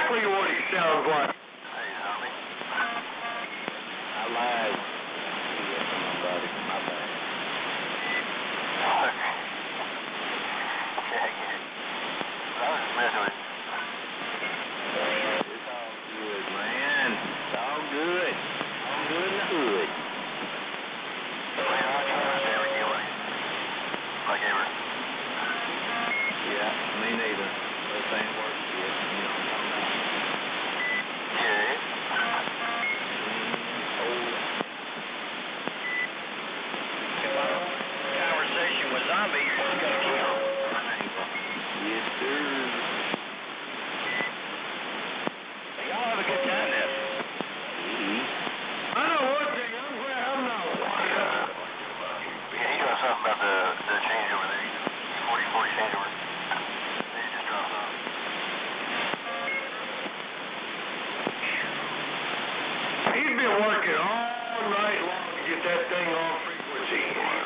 exactly what he sounds like. Hey, homie. I lied. Somebody, my bad. Yeah, I get it. I was just messing with you. It's all good, man. It's all good. All good in the hood. Man, I trust every dealer. Like ever. Yeah, me neither. Those ain't worked yet. You know what I'm talking about? Yeah. If I don't have a conversation with Zombie, you're just gonna kill him. Yes, sir. Y'all have a good time there. I know one thing, I'm glad I'm not wired up. Yeah, he dropped something about the changeover there. 40-40 changeover. Then he just dropped off. He's been working all night long to get that thing on frequency.